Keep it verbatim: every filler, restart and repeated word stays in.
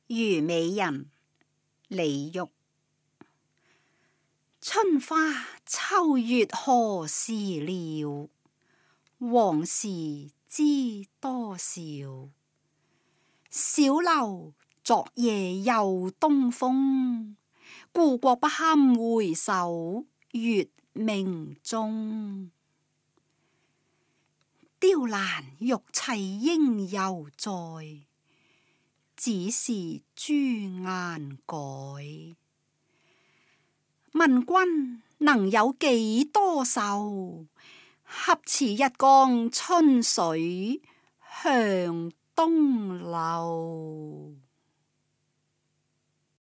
虞美人，李煜。春花秋月何時了？往事知多少？小樓昨夜又東風，故國不堪回首月明中。雕欄玉砌應猶在，只是朱顏改。問君能有幾多愁？恰似一江春水向東流。